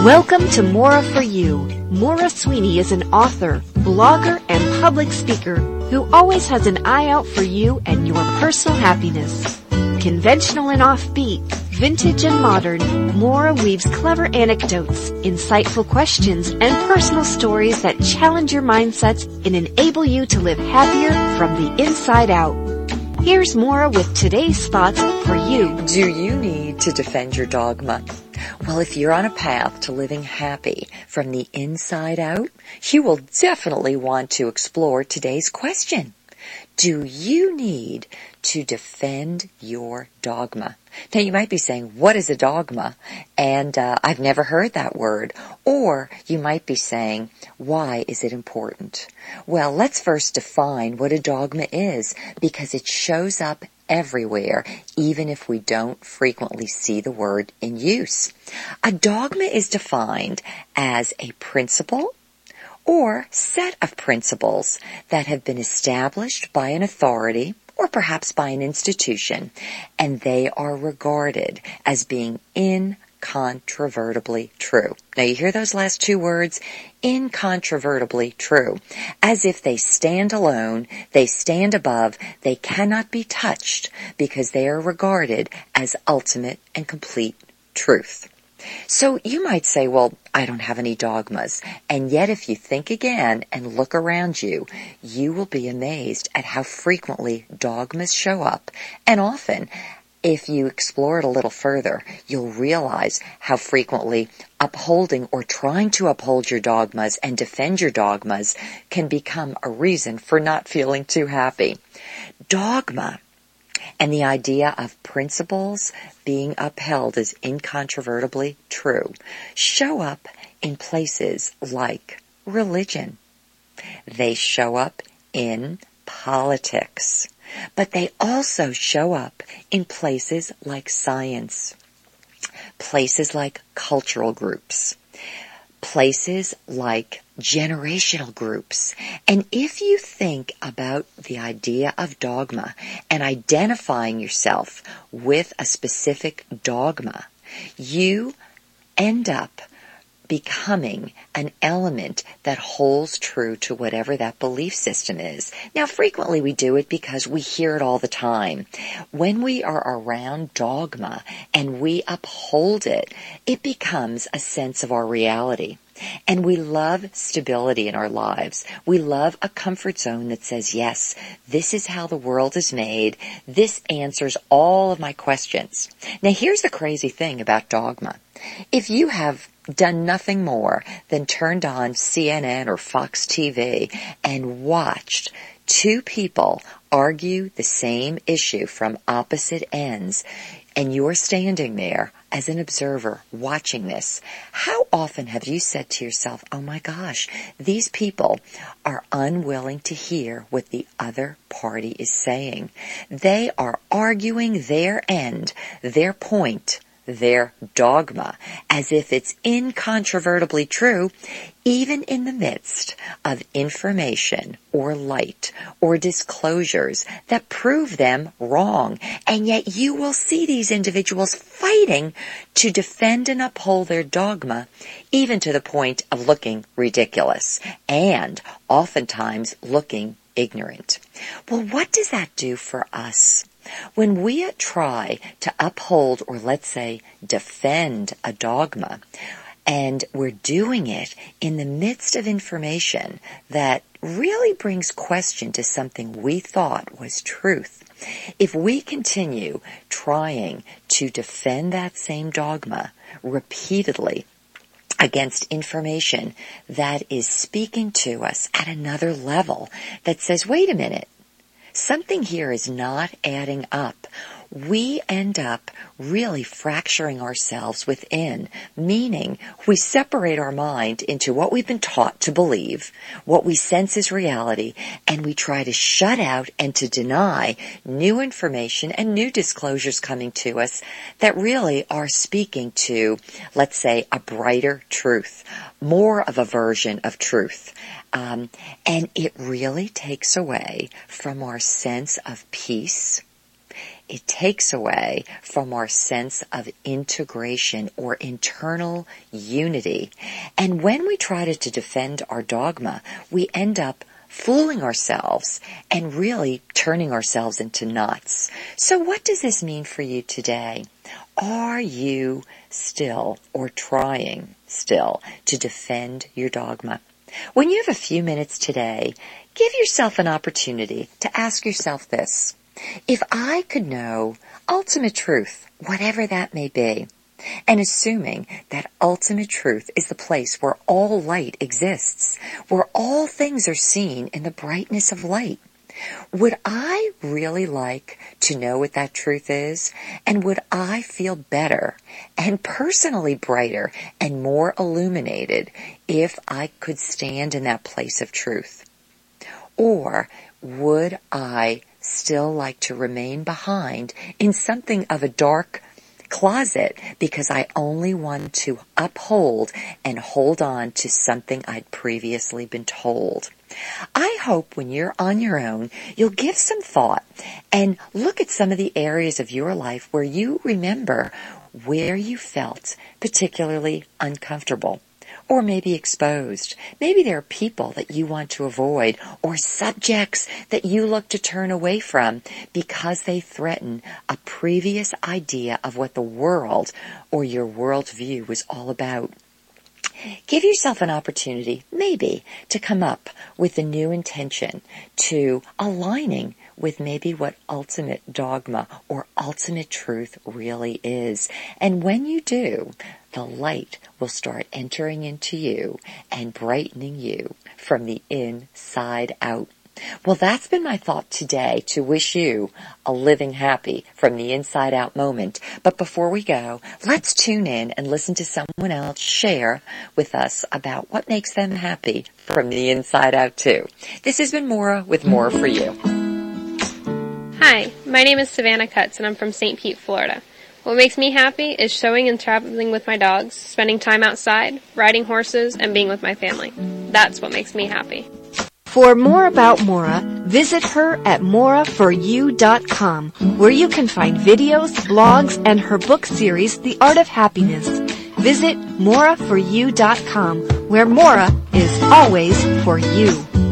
Welcome to Maura for You. Maura Sweeney is an author, blogger, and public speaker who always has an eye out for you and your personal happiness. Conventional and offbeat, vintage and modern, Maura weaves clever anecdotes, insightful questions, and personal stories that challenge your mindsets and enable you to live happier from the inside out. Here's Maura with today's thoughts for you. Do you need to defend your dogma? Well, if you're on a path to living happy from the inside out, you will definitely want to explore today's question. Do you need to defend your dogma? Now, you might be saying, what is a dogma? And I've never heard that word. Or you might be saying, why is it important? Well, let's first define what a dogma is, because it shows up everywhere, even if we don't frequently see the word in use. A dogma is defined as a principle or set of principles that have been established by an authority or perhaps by an institution, and they are regarded as being incontrovertibly true. Now, you hear those last two words, incontrovertibly true, as if they stand alone, they stand above, they cannot be touched because they are regarded as ultimate and complete truth. So you might say, well, I don't have any dogmas. And yet if you think again and look around you, you will be amazed at how frequently dogmas show up. And often, if you explore it a little further, you'll realize how frequently upholding or trying to uphold your dogmas and defend your dogmas can become a reason for not feeling too happy. Dogma and the idea of principles being upheld as incontrovertibly true show up in places like religion. They show up in politics. But they also show up in places like science, places like cultural groups, places like generational groups. And if you think about the idea of dogma and identifying yourself with a specific dogma, you end up becoming an element that holds true to whatever that belief system is. Now, frequently we do it because we hear it all the time. When we are around dogma and we uphold it, it becomes a sense of our reality. And we love stability in our lives. We love a comfort zone that says, yes, this is how the world is made. This answers all of my questions. Now, here's the crazy thing about dogma. If you have done nothing more than turned on CNN or Fox TV and watched two people argue the same issue from opposite ends, and you're standing there as an observer watching this, how often have you said to yourself, oh my gosh, these people are unwilling to hear what the other party is saying. They are arguing their end, their point, their dogma, as if it's incontrovertibly true, even in the midst of information or light or disclosures that prove them wrong. And yet you will see these individuals fighting to defend and uphold their dogma, even to the point of looking ridiculous and oftentimes looking ignorant. Well, what does that do for us? When we try to uphold, or let's say defend, a dogma, and we're doing it in the midst of information that really brings question to something we thought was truth, if we continue trying to defend that same dogma repeatedly against information that is speaking to us at another level that says, wait a minute, something here is not adding up, we end up really fracturing ourselves within, meaning we separate our mind into what we've been taught to believe, what we sense is reality, and we try to shut out and to deny new information and new disclosures coming to us that really are speaking to, let's say, a brighter truth, more of a version of truth. And it really takes away from our sense of peace. it takes away from our sense of integration or internal unity. And when we try to defend our dogma, we end up fooling ourselves and really turning ourselves into nuts. So what does this mean for you today? Are you still or trying still to defend your dogma? When you have a few minutes today, give yourself an opportunity to ask yourself this. If I could know ultimate truth, whatever that may be, and assuming that ultimate truth is the place where all light exists, where all things are seen in the brightness of light, would I really like to know what that truth is? And would I feel better and personally brighter and more illuminated if I could stand in that place of truth? Or would I still like to remain behind in something of a dark closet because I only want to uphold and hold on to something I'd previously been told? I hope when you're on your own, you'll give some thought and look at some of the areas of your life where you remember where you felt particularly uncomfortable or maybe exposed. Maybe there are people that you want to avoid or subjects that you look to turn away from because they threaten a previous idea of what the world or your worldview was all about. Give yourself an opportunity, maybe, to come up with a new intention to aligning with maybe what ultimate dogma or ultimate truth really is. And when you do, the light will start entering into you and brightening you from the inside out. Well, that's been my thought today, to wish you a living happy from the inside out moment. But before we go, let's tune in and listen to someone else share with us about what makes them happy from the inside out too. This has been Maura with More for You. Hi, my name is Savannah Cutts and I'm from St. Pete, Florida. What makes me happy is showing and traveling with my dogs, spending time outside, riding horses, and being with my family. That's what makes me happy. For more about Maura, visit her at mauraforyou.com, where you can find videos, blogs, and her book series, The Art of Happiness. Visit mauraforyou.com, where Maura is always for you.